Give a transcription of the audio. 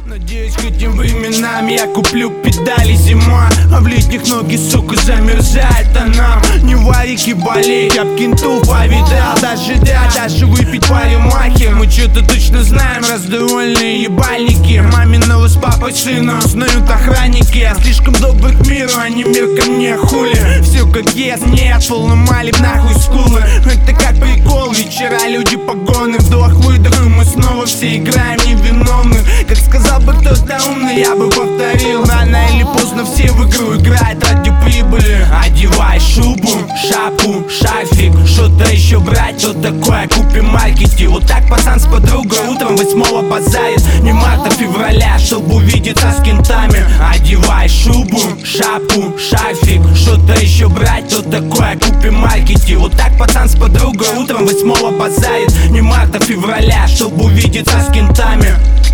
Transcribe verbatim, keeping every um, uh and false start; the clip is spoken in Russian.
Надеюсь, к этим временам я куплю педали зимой, а в летних ноги, сука, замерзает, а нам не варики болеть. Я б кенту повидал, даже да, даже выпить паримахи. Мы что-то точно знаем, раздовольные ебальники. Маминого с папой сына узнают охранники. Слишком добрых миру, а не мир ко мне, хули. Все как есть, нет, поломали б нахуй скулы. Это как прикол, вечера, люди, погоны, вдох-выдох, и мы снова все играем невиновных. Как сказал бы кто-то умный, я бы повторил: рано или поздно все в игру играют ради прибыли. Одевай шубу, шапку, шарфик, что-то еще брать, что такое, купим маркете. Вот так пацан с подругой утром восьмого базарит. Не марта, февраля, чтобы увидеться с кентами. Одевай шубу, шапку, шарфик, что-то еще брать, что такое, купим маркете. Вот так пацан с подругой утром восьмого базарит. Не марта, февраля, чтобы увидеться с кентами.